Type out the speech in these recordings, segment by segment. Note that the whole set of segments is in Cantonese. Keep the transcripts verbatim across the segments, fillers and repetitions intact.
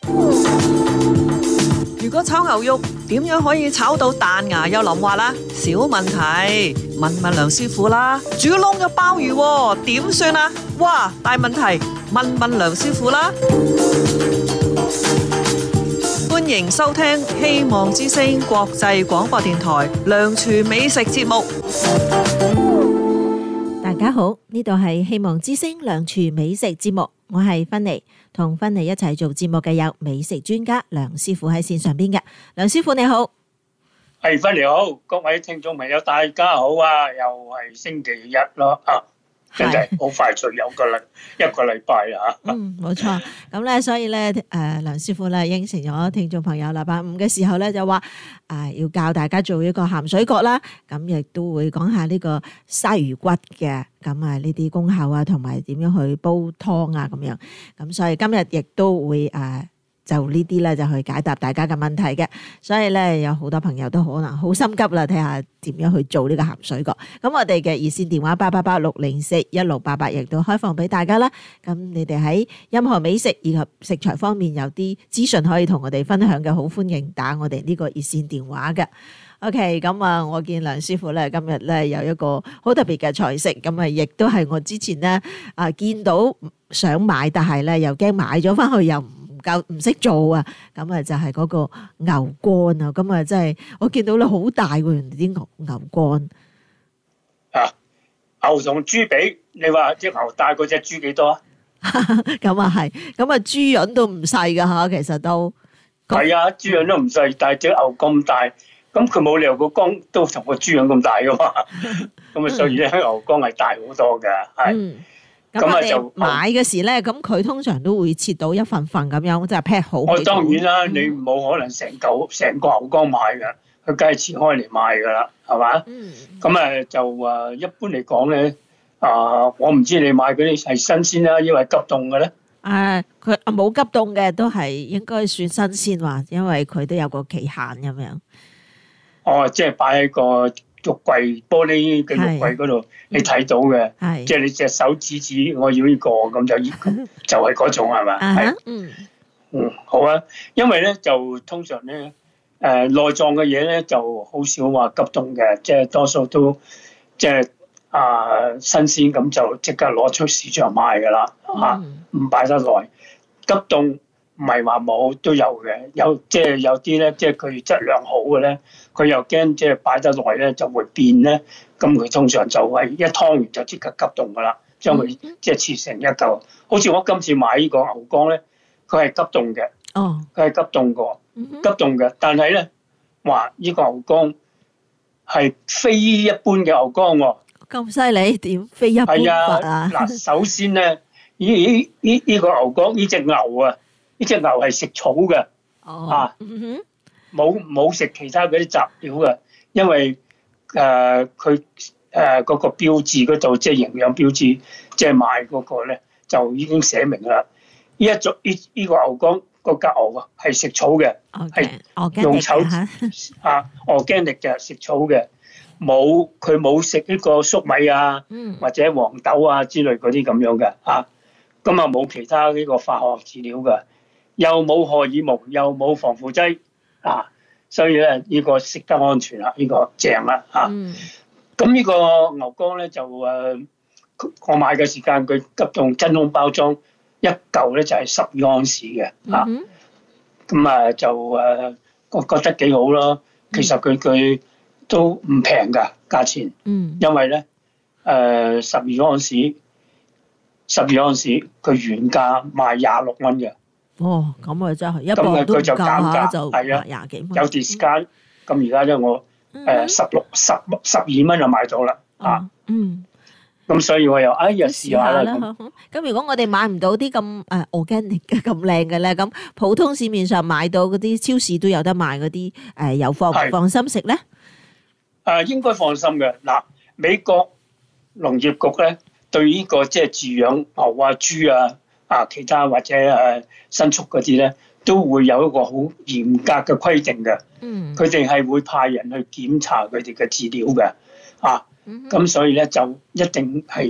如果炒牛肉點樣可以炒到彈牙又淋滑啦？小問題，問問梁師傅啦。煮燶嘅鮑魚喎，點算啊？哇，大問題，問問梁師傅啦。歡迎收聽希望之聲國際廣播電台梁廚美食節目。 大家好，呢度係希望之聲梁廚美食節目，我係芬妮，同芬妮一齊做節目嘅有美食專家梁師傅喺線上邊嘅。梁師傅你好。 係，芬妮好，各位聽眾朋友大家好啊，又係星期日咯啊，真係好快脆有個禮一個禮拜啦吓。 嗯，冇錯。咁咧，所以咧，誒，梁師傅咧應承咗聽眾朋友禮拜五嘅時候咧就話，誒，要教大家做一個鹹水角啦。咁亦都會講下呢個鯊魚骨嘅，咁啊呢啲功效啊，同埋點樣去煲湯啊咁樣。咁所以今日亦都會誒。就呢啲咧就去解答大家嘅問題嘅，所以咧有好多朋友都可能好心急啦，睇下點樣去做呢個鹹水角。咁我哋嘅熱線電話八八八六零四一六八八亦都開放俾大家啦。咁你哋喺任何美食以及食材方面有啲資訊可以同我哋分享嘅，好歡迎打我哋呢個熱線電話嘅。OK， 咁啊，我見梁師傅咧今日咧有一個好特別嘅菜式，咁啊亦都係我之前咧啊見到想買，但係咧又驚買咗翻去又唔夠唔識做啊！咁啊就係嗰個牛肝啊，咁啊真係我見到咧好大喎，人哋啲牛牛肝啊，牛同豬比，你話隻牛大過隻豬幾多啊？ 咁啊係，咁啊豬潤都唔細噶吓，其實都係啊，豬潤都唔細，但係隻牛咁大，咁佢冇理由個肝都同個豬潤咁大噶嘛，咁啊所以咧牛肝係大好多噶，係。 咁我哋買嘅時咧，咁佢通常都會切到一份份咁樣，即係劈好。 我當然啦，你冇可能成嚿成個牛肝買㗎，佢梗係切開嚟賣㗎啦，係嘛？咁誒就誒一般嚟講咧，啊我唔知你買嗰啲係新鮮啦，因為急凍嘅咧。 誒，佢冇急凍嘅，都係應該算新鮮話，因為佢都有個期限咁樣。 哦，即係擺喺個肉櫃玻璃嘅肉櫃嗰度，你睇到嘅，即係你隻手指指我要呢個，咁就就係嗰種係嘛？係，嗯嗯，好啊，因為咧就通常咧誒內臟嘅嘢咧就好少話急凍嘅，即係多數都即係啊新鮮咁就即刻攞出市場賣㗎啦嚇，唔擺得耐。急凍唔係話冇都有嘅，有即係有啲咧，即係佢質量好嘅咧，佢又驚即係擺得耐咧就會變咧，咁佢通常就係一劏完就即刻急凍噶啦，將佢即係切成一嚿。好似我今次買呢個牛肝咧，佢係急凍嘅，哦，佢係急凍過，急凍嘅，但係咧話呢個牛肝係非一般嘅牛肝喎。咁犀利點非一般法啊？ 嗱，首先咧，呢呢呢呢個牛肝呢隻牛啊。呢隻牛係食草嘅， 哦、 啊，冇冇食其他嗰啲雜料嘅，因為誒佢誒嗰個標誌嗰度，即係營養標誌，即係賣嗰個咧就已經寫明啦。呢一族呢呢個牛肝個牛啊係食草嘅，係 Okay, 用草啊 organic 嘅食草嘅，冇佢冇食呢個粟米啊，嗯、或者黃豆啊之類嗰啲咁樣嘅，啊，咁啊冇其他呢個化學飼料嘅。又冇荷爾蒙，又冇防腐劑，啊，所以咧呢個食得安全啦，呢個正啦，嚇。咁呢個牛肝咧就誒，我買嘅時間佢急凍真空包裝，一嚿咧就係十二盎司嘅，嚇。咁啊就誒，我覺得幾好咯。其實佢佢都唔平㗎價錢，因為咧誒十二盎司，十二盎司佢原價賣廿六蚊嘅。 哦，咁啊真係一磅都唔夠嚇，就廿幾蚊。 有 discount，咁而家咧我誒十六十十二蚊就買到啦，啊，嗯，咁所以我又哎呀試下啦。 咁如果我哋買唔到啲咁誒 organic 嘅咁靚嘅咧，咁普通市面上買到嗰啲超市都有得賣嗰啲誒，有放唔放心食咧？ 誒應該放心嘅。嗱，美國農業局咧對呢個即係飼養牛啊、豬啊。啊，其他或者誒牲畜嗰啲咧，都會有一個好嚴格嘅規定嘅。嗯，佢哋係會派人去檢查佢哋嘅飼料嘅。啊，咁所以咧就一定係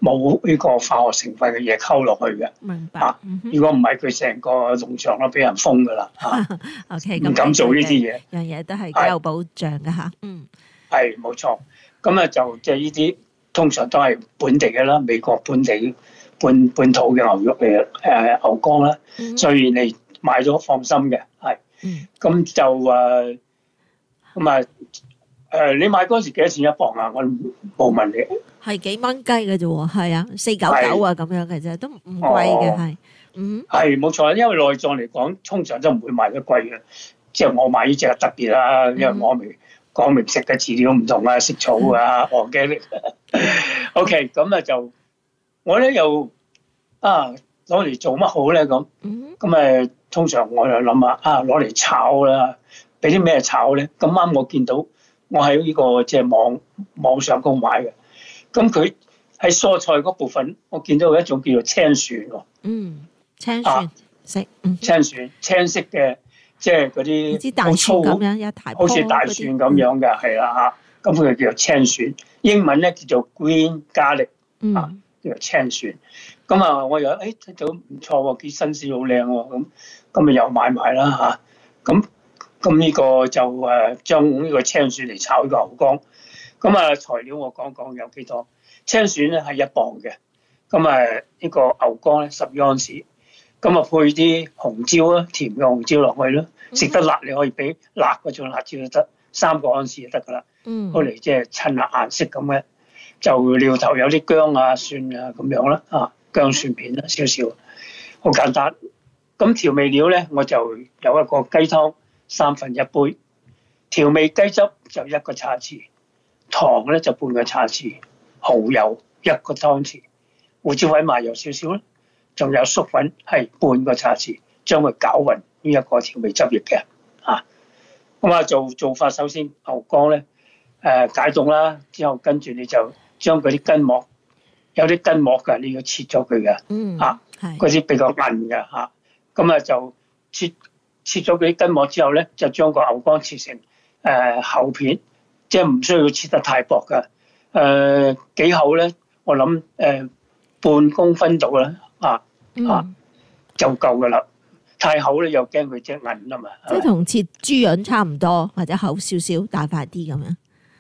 冇呢個化學成分嘅嘢溝落去嘅。 明白。 啊，如果唔係，佢成個農場都俾人封噶啦。嚇 ，OK， 唔敢做呢啲嘢， 樣嘢都係幾有保障嘅嚇。嗯， 係冇錯。咁啊就即係呢啲通常都係本地嘅啦，美國本地本本土嘅牛肉嚟嘅誒牛肝啦， 嗯所以你買咗放心嘅係。 嗯， 咁就誒咁啊誒，你買嗰時幾多錢一磅啊？我冇問你。 係幾蚊雞嘅啫喎，係啊，四九九啊咁樣嘅啫，都唔貴嘅係。嗯， 係冇錯，因為內臟嚟講，通常都唔會賣得貴嘅。即係我買呢隻特別啦，因為我未講明食嘅飼料唔同啊，食草啊，黃雞。OK，咁啊就我咧又啊攞嚟做乜好咧咁？咁誒通常我就諗下啊攞嚟炒啦，俾啲咩炒咧？咁啱我見到我喺呢個即係網網上高買嘅，咁佢喺蔬菜嗰部分，我見到有一種叫做青蒜喎。 嗯，青蒜色， 青蒜青色嘅，即係嗰啲好粗咁樣一大，好似大蒜咁樣嘅，係啦嚇。咁佢叫做青蒜，英文咧叫做 green garlic，啊，叫做青蒜。咁啊，我又誒睇到唔錯喎，幾新鮮好靚喎，咁咁咪又買埋啦嚇。咁咁呢個就誒將呢個青蒜嚟炒呢個牛肝。咁啊材料我講講有幾多？青蒜咧係一磅嘅，咁啊呢個牛肝咧十二安士。咁啊，配啲紅椒啊，甜嘅紅椒落去咯。食得辣你可以俾辣嗰種辣椒都得，三個安士就得噶啦。嗯，攞嚟即係襯下顏色咁嘅，就料頭有啲薑啊、蒜啊咁樣啦，啊薑蒜片啦少少，好簡單。咁調味料咧，我就有一個雞湯三分一杯，調味雞汁就一個茶匙，糖咧就半個茶匙，蠔油一個湯匙，胡椒粉麻油少少啦。仲有粟粉係半個茶匙，將佢攪勻呢一個調味汁液嘅嚇。咁啊做做法，首先牛肝咧誒解凍啦，之後跟住你就將嗰啲筋膜，有啲筋膜㗎，你要切咗佢嘅嚇，嗰啲比較韌嘅嚇。咁啊就切切咗嗰啲筋膜之後咧，就將個牛肝切成誒厚片，即係唔需要切得太薄㗎。誒幾厚咧？我諗誒半公分度啦。啊啊就夠噶啦，太厚咧又驚佢隻韌啊嘛。 即係同切豬潤差唔多，或者厚少少，大塊啲咁樣。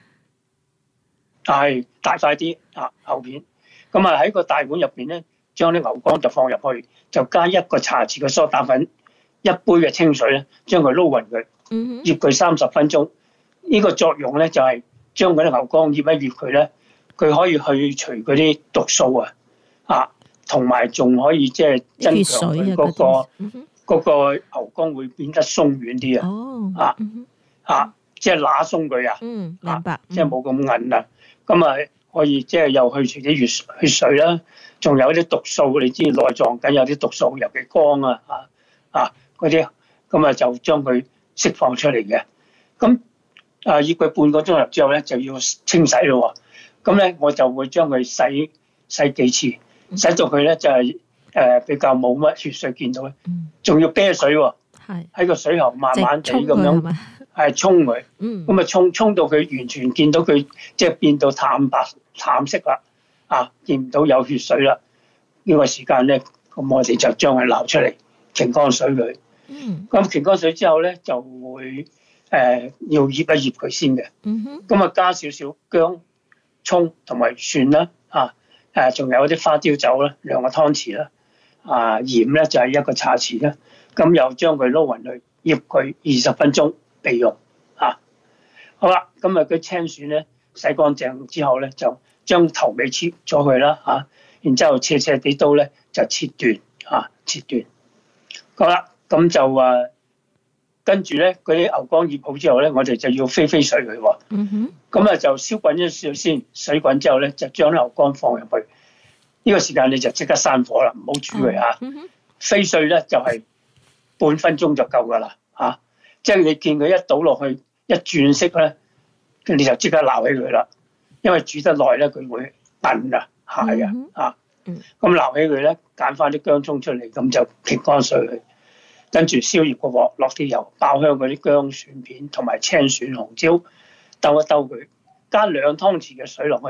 係大塊啲啊厚片，咁啊喺個大碗入邊咧，將啲牛肝就放入去，就加一個茶匙嘅梳打粉，一杯嘅清水咧，將佢撈勻佢，醃佢三十分鐘。呢個作用咧就係將嗰啲牛肝醃一醃佢咧，佢可以去除嗰啲毒素啊啊！同埋仲可以即係增強佢嗰個嗰個牛肝會變得鬆軟啲啊！哦，啊啊，即係揦鬆佢啊！ 嗯，明白， 即係冇咁韌啊！咁啊可以即係又去除啲血血水啦，仲有啲毒素，你知內臟梗有啲毒素，尤其肝啊啊啊嗰啲，咁啊就將佢釋放出嚟嘅。咁啊醃佢半個鐘頭之後咧，就要清洗咯。咁咧我就會將佢洗洗幾次。洗到佢咧就係誒比較冇乜血水見到咧，仲要啤水喎，喺個水喉慢慢地咁樣係沖佢，咁啊沖沖到佢完全見到佢即係變到淡白淡色啦，啊見唔到有血水啦，呢個時間咧，咁我哋就將佢撈出嚟擎乾水佢，咁擎乾水之後咧就會誒要醃一醃佢先嘅，咁啊加少少薑、葱同埋蒜啦，啊。誒，仲有啲花雕酒啦，兩個湯匙啦，啊鹽咧就係一個茶匙啦，咁又將佢撈勻去醃佢二十分鐘備用嚇。好啦，咁啊佢青蒜咧洗乾淨之後咧，就將頭尾切咗佢啦嚇，然之後斜斜地刀咧就切斷嚇，切斷。好啦，咁就啊跟住咧嗰啲牛肝醃好之後咧，我哋就要飛飛水佢喎。嗯哼。咁啊就燒滾咗少少先，水滾之後咧就將啲牛肝放入去。呢個時間你就即刻閂火啦，唔好煮佢嚇。飛水咧就係半分鐘就夠噶啦嚇，即係你見佢一倒落去一轉色咧，你就即刻撈起佢啦。因為煮得耐咧，佢會韌啊蟹啊嚇。咁撈起佢咧，揀翻啲薑葱出嚟，咁就撇乾水佢。跟住燒熱個鑊，落啲油，爆香嗰啲薑蒜片同埋青蒜紅椒，兜一兜佢，加兩湯匙嘅水落去，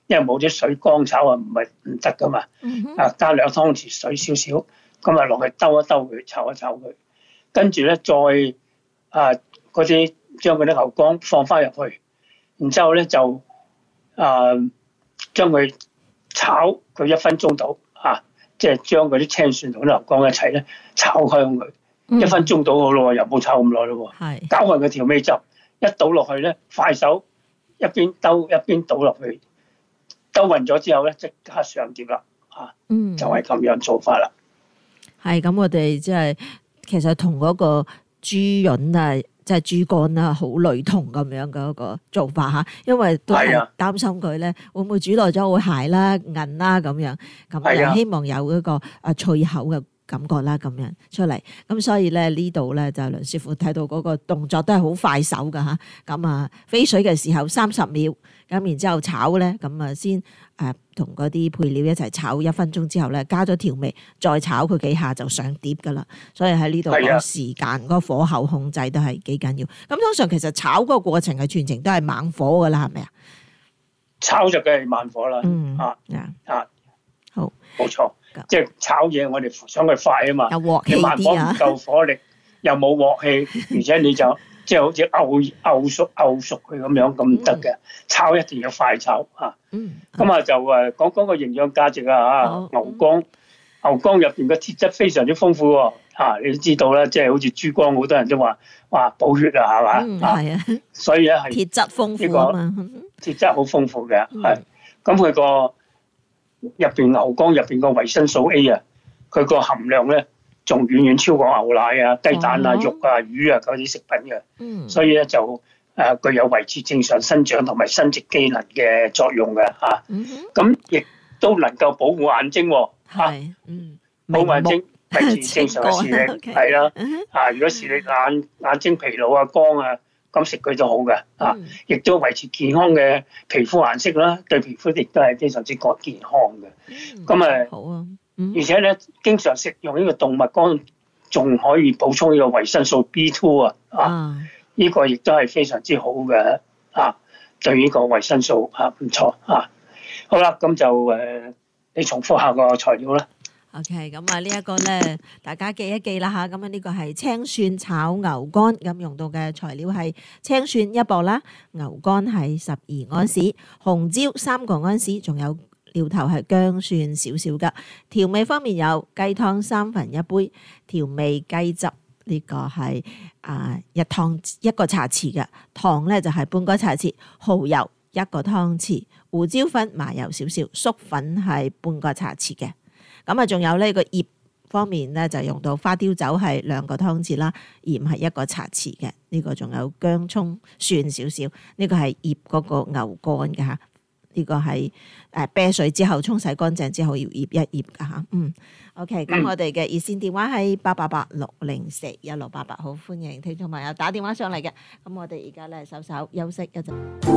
因為冇啲水乾炒啊，唔係唔得噶嘛。啊，加兩湯匙水少少，咁啊落去兜一兜佢，炒一炒佢，跟住咧再啊嗰啲將嗰啲牛肝放翻入去，然之後咧就啊將佢炒佢一分鐘到啊，即係將嗰啲青蒜同啲牛肝一齊咧炒香佢。一分鐘到好咯，又冇炒咁耐咯。係攪勻個調味汁，一倒落去咧，快手一邊兜一邊倒落去，兜勻咗之後咧，即刻上碟啦。嚇，嗯，就係咁樣做法啦。 係咁，我哋即係其實同嗰個豬潤啊，即係豬肝啊，好類同咁樣嘅一個做法嚇，因為都係擔心佢咧會唔會煮耐咗會鞋啦、韌啦咁樣，咁又希望有一個啊脆口嘅感覺啦，咁樣出嚟，咁所以咧呢度咧就梁師傅睇到嗰個動作都係好快手噶吓，咁啊飛水嘅時候三十秒，咁然之後炒咧，咁啊先誒同嗰啲配料一齊炒一分鐘之後咧，加咗調味，再炒佢幾下就上碟噶啦。所以喺呢度個時間嗰個火候控制都係幾緊要。咁通常其實炒嗰個過程係全程都係猛火噶啦，係咪啊？ 炒就梗係慢火啦， 嗯啊啊好， 冇錯。即係炒嘢，我哋想佢快啊嘛， 有鑊氣你慢火唔夠火力，又冇鑊氣，而且你就即係好似漚漚熟漚熟佢咁樣咁唔得嘅。炒一定要快炒啊！咁啊就誒講講個營養價值啊嚇，牛肝牛肝入邊嘅鐵質非常之豐富喎嚇，你都知道啦，即係好似豬肝，好多人都話哇補血啊係嘛？ 嗯，係啊， 所以咧係鐵質豐富啊嘛， 鐵質好豐富嘅係，咁佢個入邊牛肝入邊個維生素 A 啊，佢個含量咧仲遠遠超過牛奶啊、雞蛋啊、肉啊、魚啊嗰啲食品嘅，嗯、所以咧就誒、呃、具有維持正常生長同埋生殖機能嘅作用嘅嚇。咁亦都能夠保護眼睛喎嚇，嗯、保護眼睛維持正常嘅視力係啦嚇。如果視力眼眼睛疲勞啊、光啊，咁食佢都好嘅啊，亦都維持健康嘅皮膚顏色啦，對皮膚亦都係非常之個健康嘅。咁誒，好啊，而且咧，經常食用呢個動物肝，仲可以補充呢個維生素 B 二 啊，啊，呢個亦都係非常之好嘅啊，對呢個維生素啊唔錯啊。好啦，咁就誒，你重複下個材料啦。 OK，咁啊呢一個咧，大家記一記啦吓。咁啊呢個係青蒜炒牛肝，咁用到嘅材料係青蒜一磅啦，牛肝係十二安士，紅椒三個安士，仲有料頭係薑蒜少少噶。調味方面有雞湯三分一杯，調味雞汁呢個係啊一湯一個茶匙嘅，糖咧就係半個茶匙，蠔油一個湯匙，胡椒粉麻油少少，粟粉係半個茶匙嘅。咁啊，仲有呢個醃方面咧，就用到花雕酒係兩個湯匙啦，鹽係一個茶匙嘅。呢、這個仲有薑葱蒜少少，呢、這個係醃嗰個牛肝嘅嚇。呢、這個係誒啤水之後沖洗乾淨之後要醃一醃嘅嚇。嗯 ，OK，咁我哋嘅熱線電話係八八八六零四一六八八，好歡迎聽眾朋友打電話上嚟嘅。咁我哋而家咧稍稍休息一陣。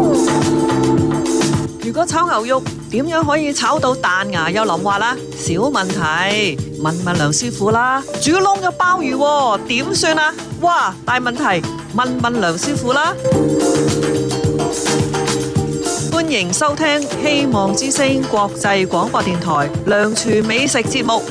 如果炒牛肉點樣可以炒到彈牙又腍滑啦？小問題，問問梁師傅啦。煮燶咗鮑魚點算啊？哇，大問題，問問梁師傅啦。歡迎收聽希望之聲國際廣播電台梁廚美食節目。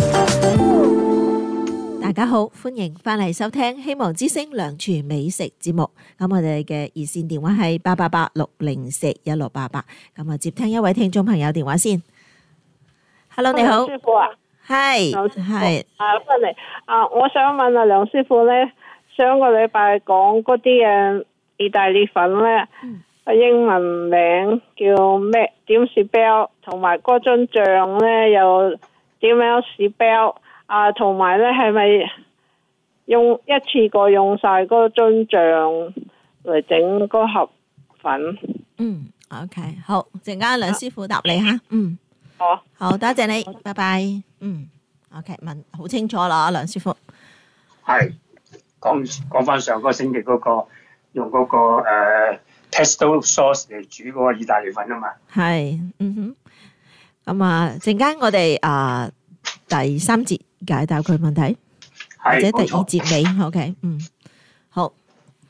大家好，歡迎翻嚟收聽希望之聲梁廚美食節目。咁我哋嘅熱線電話係八八八六零四一六八八。咁啊，接聽一位聽眾朋友電話先。Hello， 你好， 師傅啊， 係係啊，翻嚟啊，我想問啊，梁師傅咧，上個禮拜講嗰啲誒意大利粉咧，嗯、英文名叫咩？點 spell？同埋嗰樽醬咧又點樣 spell？啊，同埋咧，係咪用一次過用晒嗰樽醬嚟整嗰盒粉？ 嗯 ，OK， 好，陣間梁師傅答你吓，嗯， 好， 好多謝你，拜拜。嗯 ，OK， 問好清楚啦，梁師傅。 係講講翻上個星期嗰、嗰個用嗰、嗰個誒、uh, pesto sauce 嚟煮嗰個意大利粉啊嘛。係， 嗯哼。咁啊，陣間我哋啊、uh, 第三節。解答佢問題，或者第二節尾 ，OK， 嗯，好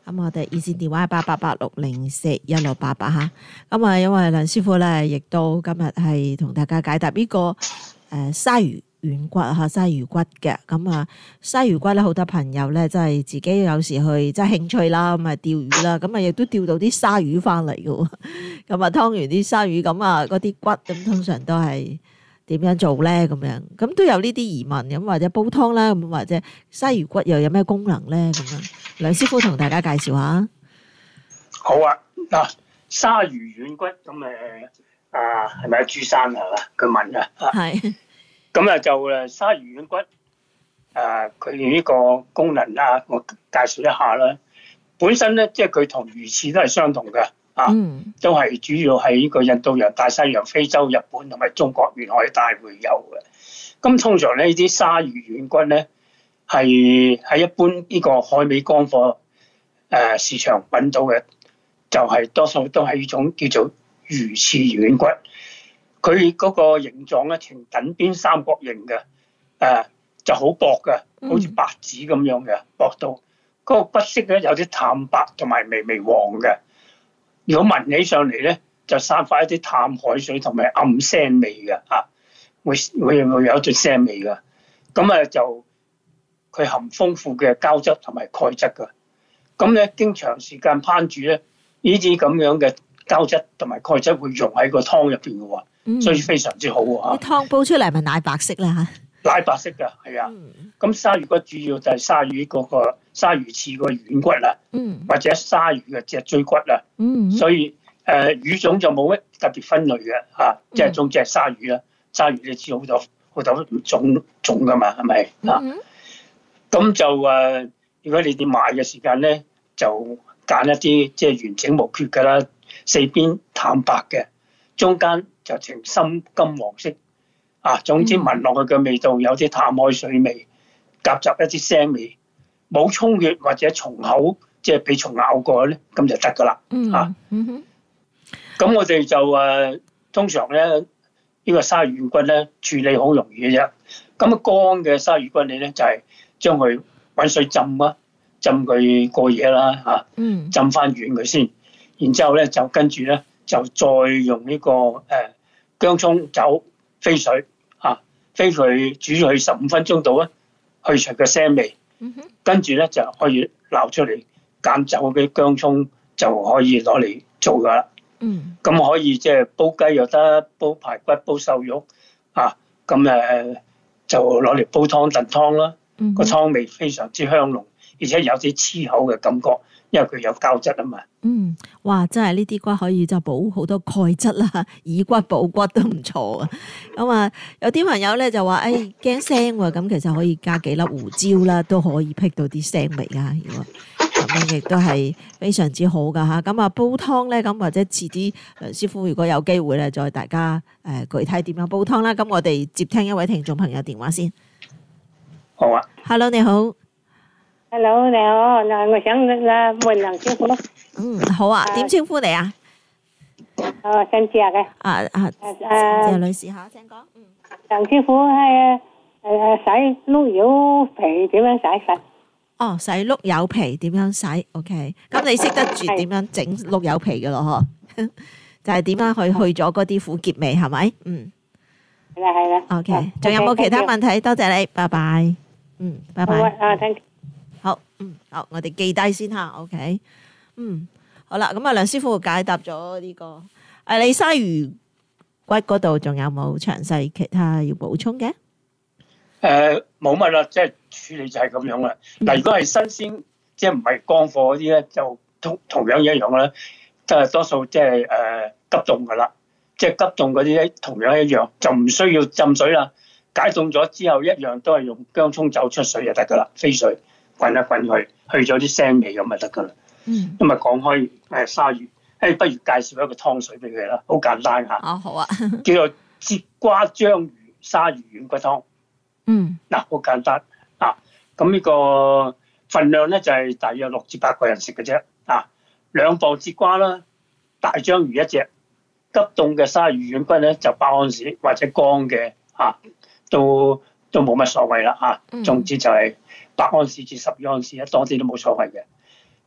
咁我哋熱線電話係八八八六零四一六八八嚇。咁啊，因為梁師傅咧，亦都今日係同大家解答呢、這個誒、呃、鯊魚軟骨嚇，鯊魚骨嘅。咁啊，鯊魚骨咧，好多朋友咧，真係自己有時去即係興趣啦，咁啊釣魚啦，咁啊亦都釣到啲鯊魚翻嚟嘅喎。咁啊，劏完啲鯊魚，咁啊嗰啲骨咁通常都係點樣做咧？咁樣咁都有呢啲疑問，咁或者煲湯啦，咁或者鯊魚骨又有咩功能咧？咁樣，梁師傅同大家介紹下。 好啊，嗱，鯊魚軟骨咁誒啊，係咪啊？朱生係嘛？佢問啊，係。咁啊就誒鯊魚軟骨誒，佢呢個功能啊，我介紹一下啦。本身咧，即係佢同魚翅都係相同嘅。啊，都係主要喺呢個印度洋、大西洋、非洲、日本同埋中國沿海帶會有嘅。咁通常呢啲鯊魚軟骨咧係喺一般呢個海味乾貨誒市場揾到嘅，就係、是、多數都係呢種叫做魚翅軟骨。佢嗰個形狀咧呈等邊三角形嘅，誒、呃、就好薄嘅，好似白紙咁樣嘅薄度。嗰、那個骨色咧有啲淡白同埋微微黃嘅。如果聞起上嚟咧，就散發一啲淡海水同埋暗腥味嘅嚇，會會會有一種腥味嘅。咁啊就佢含豐富嘅膠質同埋鈣質嘅。咁咧經長時間烹煮咧，呢啲咁樣嘅膠質同埋鈣質會溶喺個湯入邊嘅喎，嗯、所以非常之好喎。 啲湯煲出嚟係咪奶白色咧嚇？ 奶白色嘅係啊。咁鯊魚骨主要就係鯊魚嗰個鯊魚翅個軟骨啦，嗯、或者鯊魚嘅脊椎骨啦，嗯、所以誒、呃、魚種就冇乜特別分類嘅嚇、啊，即係種隻鯊魚啦。鯊魚你知好多好多種種噶嘛，係咪啊？咁、嗯、就誒、呃，如果你哋買嘅時間咧，就揀一啲即係完整無缺嘅啦，四邊淡白嘅，中間就呈深金黃色。啊，總之聞落去嘅味道有啲淡海水味，夾雜一啲腥味，冇充血或者蟲口，即係俾蟲咬過咧，咁就得噶啦。啊，咁我哋就誒通常咧呢個鯊魚軟骨咧處理好容易嘅啫。咁啊乾嘅鯊魚骨你咧就係將佢揾水浸啊，浸佢過夜啦嚇，浸翻軟佢先，然之後咧就跟住咧就再用呢個誒薑葱酒。飛水嚇，飛佢煮佢十五分鐘度啊，去除個腥味，跟住咧就可以撈出嚟，揀走嘅薑葱就可以攞嚟做噶啦。嗯，咁可以即係煲雞又得，煲排骨、煲瘦肉啊，咁誒就攞嚟煲湯燉湯啦。個湯味非常之香濃，而且有啲黐口嘅感覺。因為佢有膠質啊嘛。嗯， 哇！真係呢啲骨可以就補好多鈣質啦，以骨補骨都唔錯啊。咁啊，有啲朋友咧就話，誒驚腥喎，咁其實可以加幾粒胡椒啦，都可以辟到啲腥味啊。如果咁樣亦都係非常之好噶嚇。咁啊，煲湯咧，咁或者遲啲梁師傅如果有機會咧，再大家誒具體點樣煲湯啦。咁我哋接聽一位聽眾朋友電話先。 好啊。 Hello， 你好。 Hello， 你好，嗱，我想啊問梁師傅。 嗯，好啊，點稱呼你啊？ 哦，姓謝嘅。 啊啊，謝女士嚇，請講。嗯。 梁師傅係誒洗碌柚皮點樣洗法？ 哦，洗碌柚皮點樣洗 ？OK，咁你識得住點樣整碌柚皮嘅咯？嗬，就係點樣去去咗嗰啲苦澀味係咪？嗯。 係啦，係啦。 OK，仲有冇其他問題？多謝你，拜拜。嗯，拜拜。 啊，thank you。 好，嗯，好，我哋記低先吓 ，OK，嗯，好啦，咁啊，梁師傅解答咗呢、這個，誒，你鯊魚骨嗰度仲有冇詳細其他要補充嘅？ 誒，冇乜啦，即係處理就係咁樣啦。嗱、嗯，如果係新鮮，即係唔係乾貨嗰啲咧，就同同樣一樣啦，即係多數即係誒急凍噶啦，即係急凍嗰啲咧，同樣一樣，就唔需要浸水啦。解凍咗之後，一樣都係用薑葱酒出水就得噶啦，飛水。滾一滾佢，去咗啲腥味咁就得噶啦。嗯，咁啊講開誒鯊魚，誒不如介紹一個湯水俾佢啦，好簡單嚇。 哦，好啊。 叫做節瓜章魚鯊魚軟骨湯。嗯。嗱，好簡單啊。咁呢個份量咧就係大約六至八個人食嘅啫。啊，兩磅節瓜啦，大章魚一隻，急凍嘅鯊魚軟骨咧就八盎司或者乾嘅嚇，都都冇乜所謂啦嚇。總之就係八盎司至十二盎司，多啲都冇所謂嘅。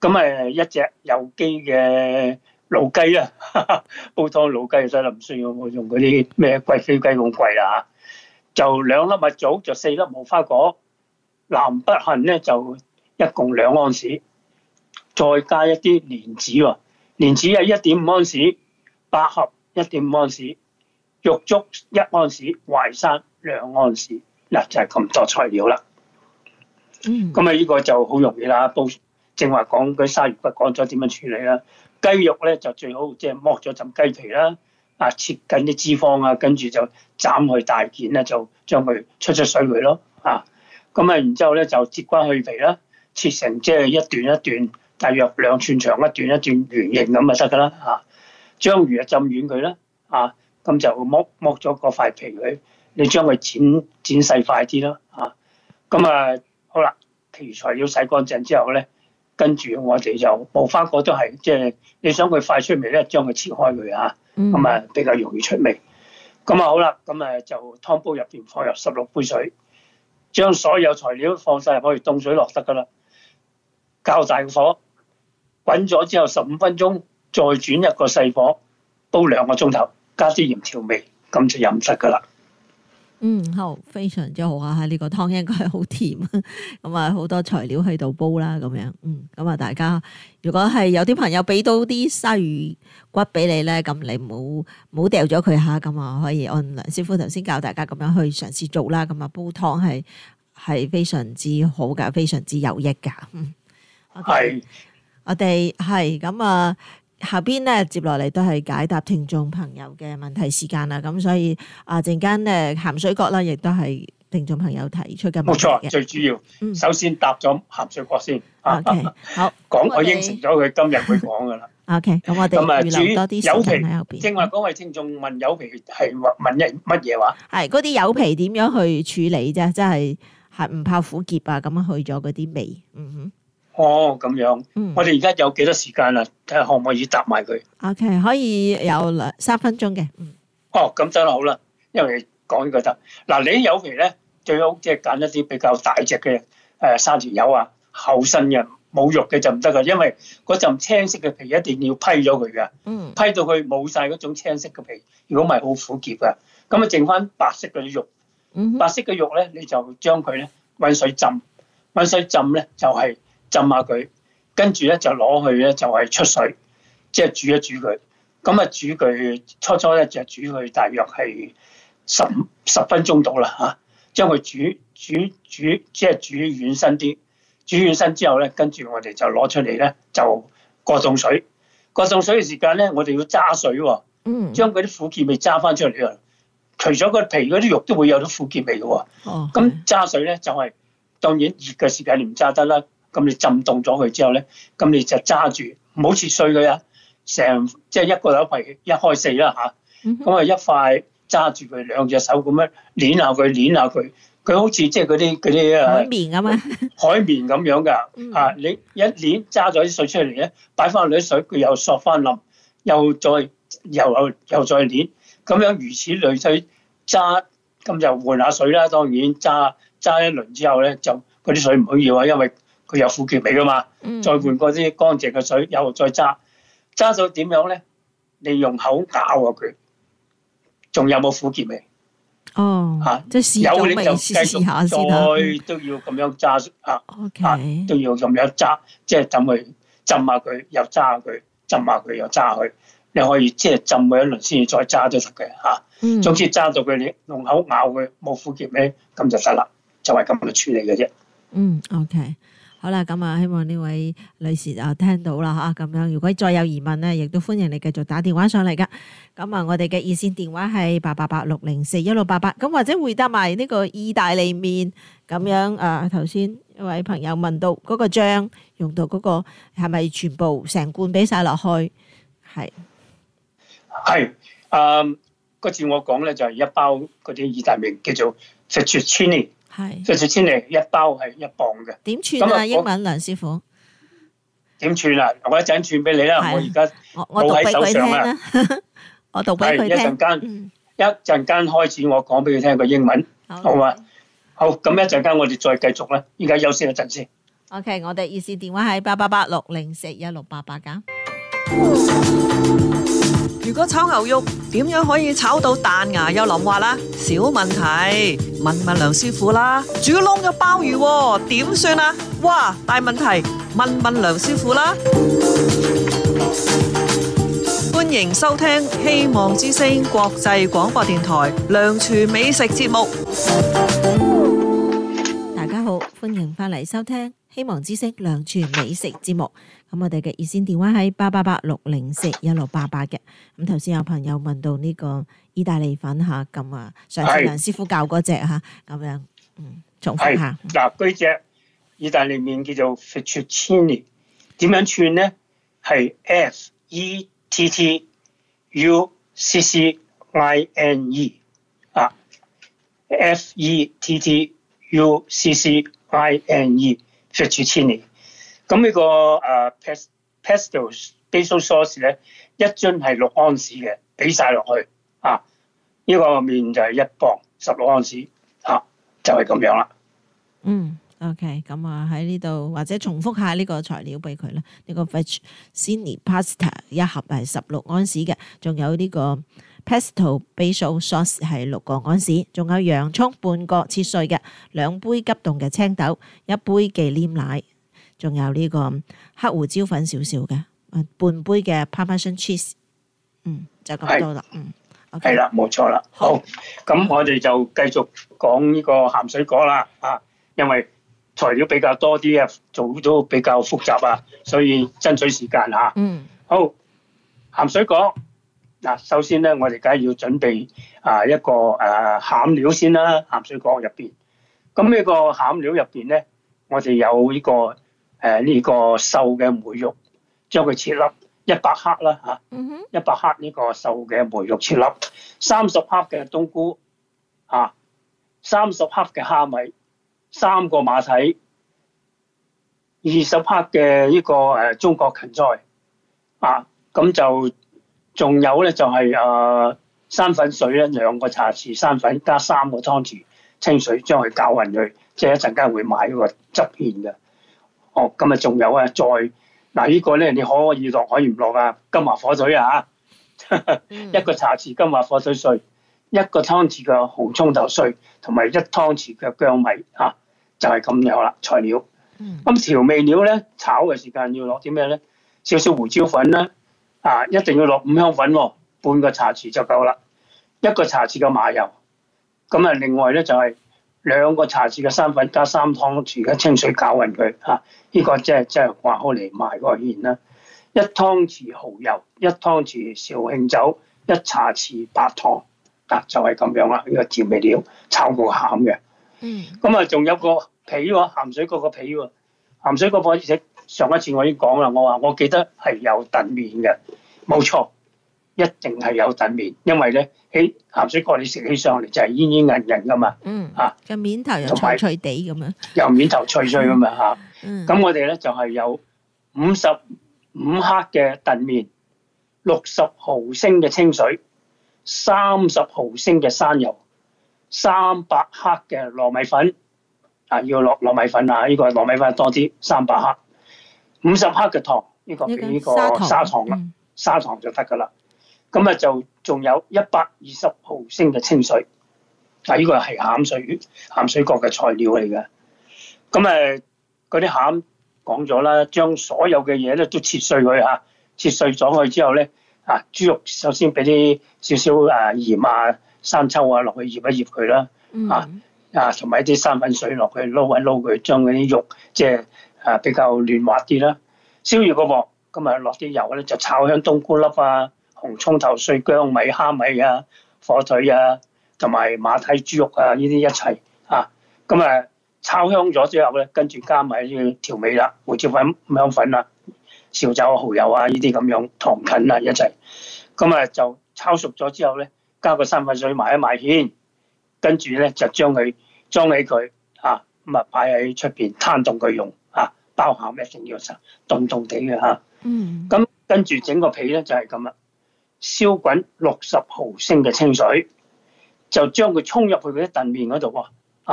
咁誒一隻有機嘅老雞啊，煲湯老雞就得啦，唔需要我用嗰啲咩貴妃雞咁貴啦嚇。就兩粒蜜棗，就四粒無花果，南北杏咧就一共兩安士，再加一啲蓮子喎，蓮子係一點五安士，百合一點五安士，玉竹一安士，淮山兩安士，嗱就係咁多材料啦。嗯，咁啊呢個就好容易啦，煲正話講嗰啲鯊魚骨講咗點樣處理啦。雞肉咧就最好即係剝咗浸雞皮啦，啊切緊啲脂肪啊，跟住就斬去大件咧，就將佢出出水佢咯，啊咁啊然之後咧就節瓜去皮啦，切成即係一段一段，大約兩寸長一段一段圓形咁就得噶啦，啊章魚啊浸軟佢啦，啊咁就剝剝咗嗰塊皮佢，你將佢剪剪細塊啲啦，啊咁啊好啦，其餘材料洗乾淨之後咧。跟住我哋就無花果都係，即係你想佢快出味咧，將佢切開佢嚇，咁啊比較容易出味。咁啊好啦，咁啊就湯煲入邊放入十六杯水，將所有材料放晒入去，凍水落得噶啦。較大個火，滾咗之後十五分鐘，再轉一個細火，煲兩個鐘頭，加啲鹽調味，咁就飲得噶啦。 嗯，好，非常之好啊！呢、這個湯應該係好甜，咁啊好多材料喺度煲啦，咁樣，嗯，咁啊大家如果係有啲朋友俾到啲鯊魚骨俾你咧，咁你唔好唔好掉咗佢下，咁啊可以按梁師傅頭先教大家咁樣去嘗試做啦，咁啊煲湯係係非常之好噶，非常之有益噶。嗯，係、okay，我哋係咁啊。下邊咧接落嚟都係解答聽眾朋友嘅問題時間啦，咁所以啊陣間咧鹹水角啦，亦都係聽眾朋友提出嘅問題嘅。冇錯， 最主要，嗯、首先答咗鹹水角先。 O K，好， 講我應承咗佢今日會講噶啦。 O K，咁我哋咁啊，預留多啲時間喺後邊。 正話嗰位聽眾問柚皮係問一乜嘢話？ 係嗰啲柚皮點樣去處理啫？即係係唔怕苦澀啊，咁樣去咗嗰啲味。嗯哼。 哦，咁樣，嗯、我哋而家有幾多時間啦？睇下可唔可以答埋佢。 O K，可以有兩三分鐘嘅。嗯。哦， 咁真係好啦，因為講呢個得。嗱，你啲柚皮咧，最好即係揀一啲比較大隻嘅誒沙田柚啊，厚身嘅，冇肉嘅就唔得噶，因為嗰陣青色嘅皮一定要批咗佢噶。嗯。批到佢冇晒嗰種青色嘅皮，如果唔係好苦澀噶。咁啊，剩翻白色嗰啲肉。嗯。白色嘅肉咧，你就將佢咧溫水浸，溫水浸咧就係、是。浸下佢，跟住咧就攞去咧就係出水，即係煮一煮佢。咁啊煮佢初初咧就煮佢大約係十十分鐘到啦嚇，將佢煮煮煮即係煮軟身啲。煮軟身之後咧，跟住我哋就攞出嚟咧就過凍水。過凍水嘅時間咧，我哋要揸水喎，嗯，將嗰啲苦澀味揸翻出嚟啊。除咗個皮嗰啲肉都會有啲苦澀味嘅喎。哦。咁揸水咧就係、是、當然熱嘅時間你唔揸得啦。咁你浸凍咗佢之後咧，咁你就揸住，唔好切碎佢啊！成即係一個柚皮一開四啦嚇，咁啊一塊揸住佢，兩隻手咁樣攣下佢，攣下佢，佢好似即係嗰啲嗰啲啊海綿咁啊， 海綿咁樣㗎啊！你一攣揸咗啲水出嚟咧，擺翻落啲水，佢又索翻冧，又再又又又再攣，咁樣如此類推揸，咁就換下水啦。當然揸揸一輪之後咧，就嗰啲水唔好要啊，因為佢有苦澀味噶嘛，再換過啲乾淨嘅水，又再揸，揸到點樣咧？你用口咬下佢，仲有冇苦澀味？ 哦，嚇，即係試咗味，試試下先啦。 再都要咁樣揸啊，啊都要咁樣揸，即係浸佢浸下佢，又揸下佢，浸下佢又揸下佢。你可以即係浸佢一輪先至再揸都得嘅嚇。嗯，總之揸到佢你用口咬佢冇苦澀味，咁就得啦，就係咁樣處理嘅啫。 嗯 ，OK。好啦，咁啊，希望呢位女士就聽到啦吓，咁樣如果再有疑問咧，亦都歡迎你繼續打電話上嚟噶。咁啊，我哋嘅熱線電話係八八八六零四一六八八。咁或者回答埋呢個意大利麵咁樣啊，頭先一位朋友問到嗰個醬用到嗰個係咪全部成罐俾晒落去？係係誒，嗰次我講咧就係一包嗰啲意大利麵叫做 fettuccine。係，即係千嚟一包係一磅嘅。點串啊？英文梁師傅？ 點串啊？我一陣串俾你啦。我而家冇喺手上啦。 我讀俾佢聽。 一陣間，一陣間開始我講俾佢聽個英文，好嘛？好，咁一陣間我哋再繼續啦。而家休息一陣先。 OK， 我哋熱線電話係八八八六零四一六八八噶。 如果炒牛肉點樣可以炒到彈牙又腍滑啦？小問題，問問梁師傅啦。煮燶咗鮑魚點算啊？哇，大問題，問問梁師傅啦。歡迎收聽希望之聲國際廣播電台梁廚美食節目。 大家好，歡迎翻嚟收聽希望之聲梁廚美食節目。咁我哋嘅熱線電話係八八八六零四一六八八嘅。咁頭先有朋友問到呢個意大利粉吓，咁啊上次梁師傅教嗰隻吓，咁樣嗯重複下。 嗱，嗰隻意大利麵叫做 fettuccine， 點樣串呢？係 F E T T U C C I N E 啊 ，F E T T U C C I N E fettuccine。咁呢個誒 pesto basil sauce 咧，一樽係六盎司嘅，俾晒落去啊！呢、這個麵就係一磅十六盎司啊，就係、是、咁樣啦。 嗯 ，OK， 咁啊喺呢度或者重複下呢個材料俾佢啦。呢、這個 fettuccine pasta 一盒係十六盎司嘅，仲有呢個 pesto basil sauce 係六個盎司，仲有洋葱半個切碎嘅，兩杯急凍嘅青豆，一杯忌廉奶。仲有呢個黑胡椒粉少少嘅，半杯嘅 Parmesan cheese， 嗯，就咁多啦，嗯， 係啦，冇錯啦。好，咁我哋就繼續講呢個鹹水果啦，啊，因為材料比較多啲啊，做都比較複雜啊，所以爭取時間嚇。嗯，好，鹹水果嗱，首先咧，我哋梗係要準備啊一個誒餡料先啦，鹹水果入邊。咁呢個餡料入邊咧，我哋有呢個。誒呢個瘦嘅梅肉，將佢切粒一百克啦嚇，一百克呢個瘦嘅梅肉切粒，三十克嘅冬菇，啊，三十克嘅蝦米，三個馬蹄，二十克嘅呢個誒中國芹菜，啊，咁就仲有咧就係誒生粉水咧兩個茶匙生粉加三個湯匙清水，將佢攪勻佢，即係一陣間會買嗰個汁片嘅。哦，咁啊，仲有啊，再嗱呢個咧，你可以落可以唔落啊？金華火腿啊，一個茶匙金華火腿碎，一個湯匙嘅紅葱頭碎，同埋一湯匙嘅薑米啊，就係、是、咁樣啦。材料，咁調味料咧，炒嘅時間要落啲咩咧？少少胡椒粉啦，啊，一定要落五香粉喎，半個茶匙就夠啦。一個茶匙嘅麻油，咁啊，另外咧就係、是。兩個茶匙嘅生粉加三湯匙嘅清水攪勻佢嚇，呢個即係即係話好嚟賣個芡啦。一湯匙蠔油，一湯匙紹興酒，一茶匙白糖，嗱就係咁樣啦。呢個調味料炒個餡嘅。嗯。咁啊，仲有個皮喎，鹹水果個皮喎，鹹水果個皮上一次我已經講啦，我話我記得係有燉麵嘅，冇錯。一定係有燉麵，因為咧喺鹹水果你食起上嚟就係煙煙韌韌噶嘛，嗯啊， 個面頭又脆脆地咁樣， 又面頭脆脆咁嘛嚇，咁、 嗯、 我哋咧就係、是、有五十五克嘅燉麵，六十毫升嘅清水，三十毫升嘅生油，三百克嘅糯米粉，啊要落糯米粉啊，呢、這個糯米粉多啲，三百克，五十克嘅糖，呢、這個俾呢個砂糖啦，砂糖就得噶啦。咁啊，就仲有一百二十毫升嘅清水，啊！呢個係鹹水鹹水角嘅材料嚟嘅。咁誒，嗰啲餡講咗啦，將所有嘅嘢咧都切碎佢嚇，切碎咗佢之後咧，啊，豬肉首先俾啲少少誒鹽啊、生抽啊落去醃一醃佢啦，啊啊，同埋啲生粉水落去撈一撈佢，將嗰啲肉即係誒比較嫩滑啲啦。燒熱個鑊，咁啊落啲油咧就炒香冬菇粒啊。紅葱頭碎、薑米、蝦米啊、火腿啊，同埋馬蹄、豬肉啊，呢啲一齊啊，咁啊炒香咗之後咧，跟住加埋啲調味啦，胡椒粉、五香粉啊、紹酒、蠔油啊，呢啲咁樣糖芹啊一齊，咁啊就炒熟咗之後咧，加個生粉水埋一埋芡，跟住咧就將佢裝起佢啊，咁啊擺喺出邊攤凍佢用啊，包餡一定要實凍凍地嘅嚇。嗯。咁跟住整個皮咧就係咁啦。燒滾六十毫升嘅清水，就將佢沖入去嗰啲燉麵嗰度喎，啊，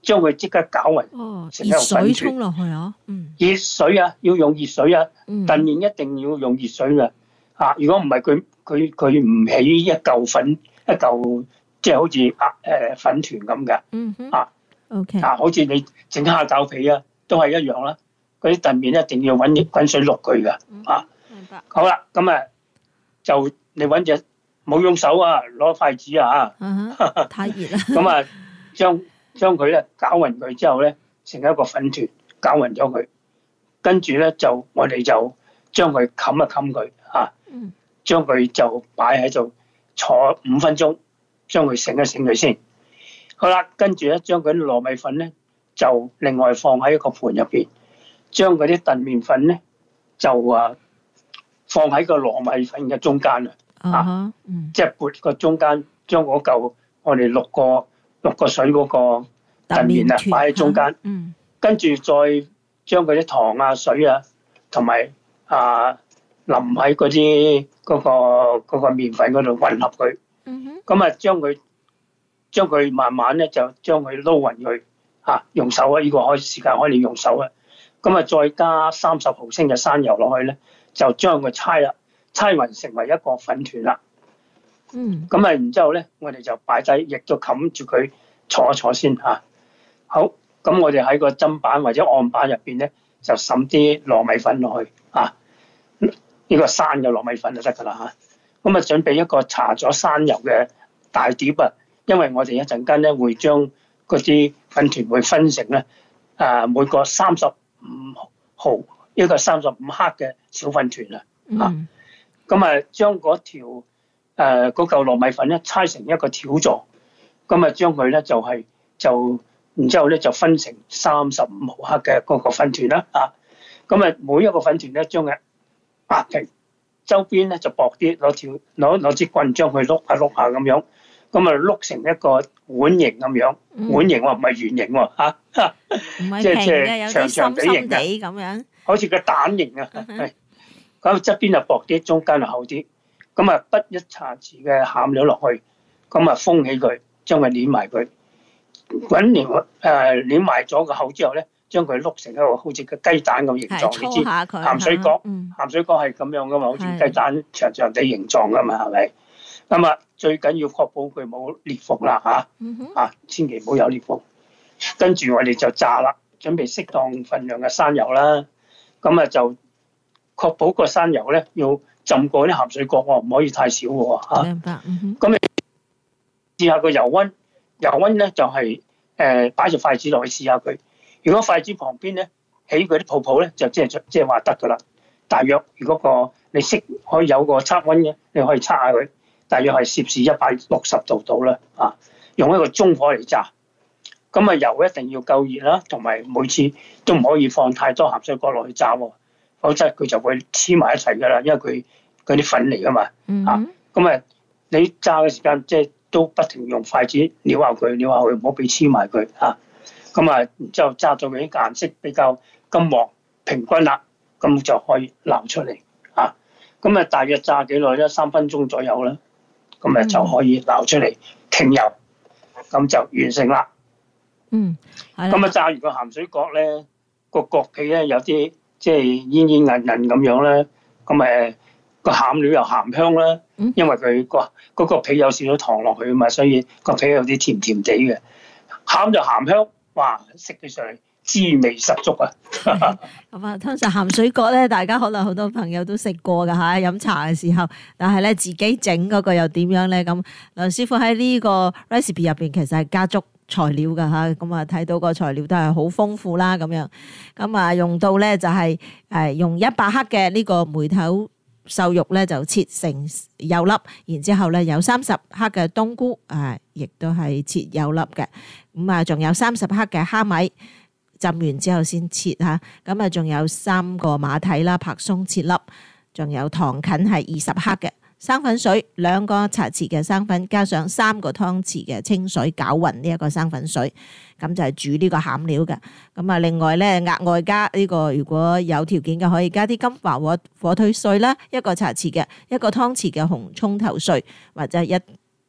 將佢即刻攪勻。 哦，熱水沖落去啊，嗯， 熱水啊，要用熱水啊， 嗯， 燉麵一定要用熱水嘅，啊，如果唔係佢佢佢唔起一嚿粉一嚿，即係好似啊誒粉團咁嘅， 嗯哼， 啊 ，OK， 啊，好似你整蝦餃皮啊，都係一樣啦。嗰啲燉麵一定要揾滾水淥佢嘅，啊， 明白。 好啦，咁啊就你揾隻冇用手啊，攞筷子啊， 嗯哼，太熱啦。 咁啊將將佢咧攪勻佢之後咧，成一個粉團攪勻咗佢，跟住咧就我哋就將佢冚一冚佢啊，將佢就擺喺度坐五分鐘，將佢醒一醒佢先。好啦，跟住咧將佢啲糯米粉咧就另外放喺一個盤入邊，將嗰啲燉麵粉咧就啊放喺個糯米粉嘅中間啊，啊，即係撥個中間，將嗰嚿我哋六個六個水嗰個燉麵啊擺喺中間， 嗯， 跟住再將嗰啲糖啊水啊同埋啊淋喺嗰啲嗰個嗰個麵粉嗰度混合佢，咁啊將佢將佢慢慢咧就將佢撈勻佢嚇，用手啊，呢個開時間可以用手啊，咁啊再加三十毫升嘅生油落去咧，就將佢搓啦，搓勻成為一個粉團啦。 嗯， 咁啊然之後咧，我哋就擺低，亦都冚住佢坐一坐先嚇。好，咁我哋喺個砧板或者案板入邊咧，就滲啲糯米粉落去啊，呢個生嘅糯米粉就得㗎啦嚇。咁啊準備一個搽咗生油嘅大碟啊，因為我哋一陣間咧會將嗰啲粉團會分成咧，啊每個三十五毫一個三十五克嘅小粉團啊，啊，咁啊將嗰條誒嗰嚿糯米粉咧搓成一個條狀，咁啊將佢咧就係就然之後咧就分成三十五毫克嘅嗰個粉團啦，啊，咁啊每一個粉團咧將佢壓平，周邊咧就薄啲，攞條攞攞支棍將佢碌下碌下咁樣。咁啊碌成一個碗形咁樣，碗形喎唔係圓形喎嚇， 唔係平嘅，有啲深深地咁樣， 好似個蛋形啊。係，咁側邊就薄啲，中間就厚啲。咁啊，畢一茶匙嘅餡料落去，咁啊封起佢，將佢攣埋佢，滾完誒攣埋咗個口之後咧，將佢碌成一個好似個雞蛋咁形狀。你知鹹水角，鹹水角係咁樣噶嘛，好似雞蛋長長地形狀噶嘛，係咪？咁啊，最緊要確保佢冇裂縫啦嚇，啊，千祈唔好有裂縫。跟住我哋就炸啦，準備適當份量嘅生油啦。咁啊就確保個生油咧要浸過啲鹹水角喎，唔可以太少喎嚇。 明白。 咁你試下個油溫，油溫咧就係誒擺隻筷子落去試下佢。如果筷子旁邊咧起嗰啲泡泡咧，就即係即係話得噶啦。大約如果個你識可以有個測溫嘅，你可以測下佢。大約係攝氏一百六十度度啦，啊，用一個中火嚟炸，咁啊油一定要夠熱啦，同埋每次都唔可以放太多鹹水角落去炸喎，否則佢就會黐埋一齊噶啦，因為佢嗰啲粉嚟噶嘛，啊，咁啊你炸嘅時間即係都不停用筷子撩下佢，撩下佢，唔好俾黐埋佢，啊，咁啊然之後炸到佢啲顏色比較金黃平均啦，咁就可以撈出嚟，啊，咁啊大約炸幾耐咧？三分鐘左右啦。咁啊就可以撈出嚟停油，咁就完成啦。 嗯， 咁啊炸完個鹹水角咧，個角皮咧有啲即係煙煙韌韌咁樣咧，咁誒個餡料又鹹香啦，因為佢個嗰個皮有少少糖落去啊嘛，所以個皮有啲甜甜地嘅，餡就鹹香，哇！食起上嚟滋味十足啊！ 咁啊，通常鹹水角咧，大家可能好多朋友都食過㗎嚇，飲茶嘅時候。但係咧，自己整嗰個又點樣咧？咁梁師傅喺呢個 recipe 入邊其實係加足材料㗎嚇。咁啊，睇到個材料都係好豐富啦咁樣。咁啊，用到咧就係誒用一百克嘅呢個梅頭瘦肉咧，就切成幼粒，然之後咧有三十克嘅冬菇，誒亦都係切幼粒嘅。咁啊，仲有三十克嘅蝦米。浸完之後先切嚇，咁啊仲有三個馬蹄啦，拍鬆切粒，仲有糖芹係二十克嘅，生粉水兩個茶匙嘅生粉，加上三個湯匙嘅清水攪勻呢一個生粉水，咁就係煮呢個餡料嘅。咁啊另外咧額外加呢個，如果有條件嘅可以加啲金華火火腿碎啦，一個茶匙嘅，一個湯匙嘅紅葱頭碎，或者一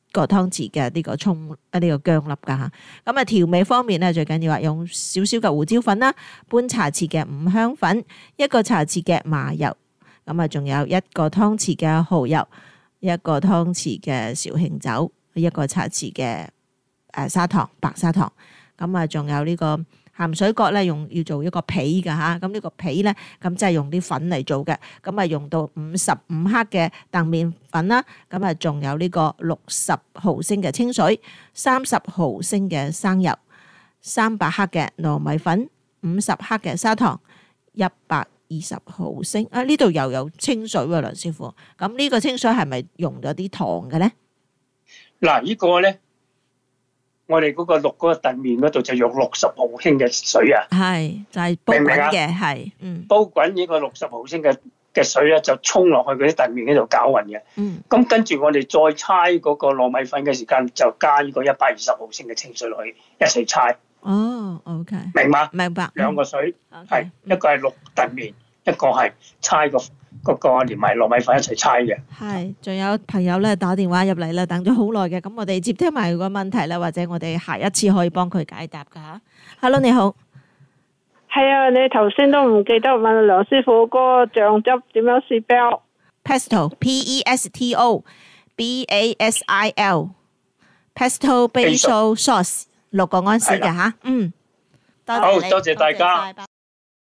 個湯匙嘅呢個葱啊呢個薑粒噶嚇。咁啊調味方面咧，最緊要話用少少嘅胡椒粉啦，半茶匙嘅五香粉，一個茶匙嘅麻油，咁啊仲有一個湯匙嘅蠔油，一個湯匙嘅紹興酒，一個茶匙嘅誒砂糖白砂糖，咁啊仲有呢個鹹水角咧，用要做一個皮㗎嚇，咁呢個皮咧，咁即係用啲粉嚟做嘅，咁啊用到五十五克嘅澄麵粉啦，咁啊仲有呢個六十毫升嘅清水，三十毫升嘅生油，三百克嘅糯米粉，五十克嘅砂糖，一百二十毫升啊！呢度又有清水喎，梁師傅，咁呢個清水係咪用咗啲糖嘅咧？ 嗱，呢個咧。我哋嗰個淥嗰個澄麵嗰度就用六十毫升嘅水啊， 係就係、是、煲滾嘅，係嗯煲滾呢個六十毫升嘅嘅水咧，就沖落去嗰啲澄麵嗰度攪勻嘅。嗯，咁跟住我哋再猜嗰個糯米粉嘅時間，就加呢個一百二十毫升嘅清水落去一齊猜。 哦 ，OK， 明嗎？ 明白。 兩個水係、 okay, 一個係淥澄麵，一個係猜個。嗰個連埋糯米粉一齊猜嘅， 係，仲有朋友咧打電話入嚟啦，等咗好耐嘅，咁我哋接聽埋個問題啦，或者我哋下一次可以幫佢解答噶吓。Hello， 你好， 係啊，你頭先都唔記得問梁師傅嗰個醬汁點樣試標 ？Pesto，P E S T O，B A S I L，Pesto Basil Sauce 六個安士嘅吓，嗯， 好，多謝大家。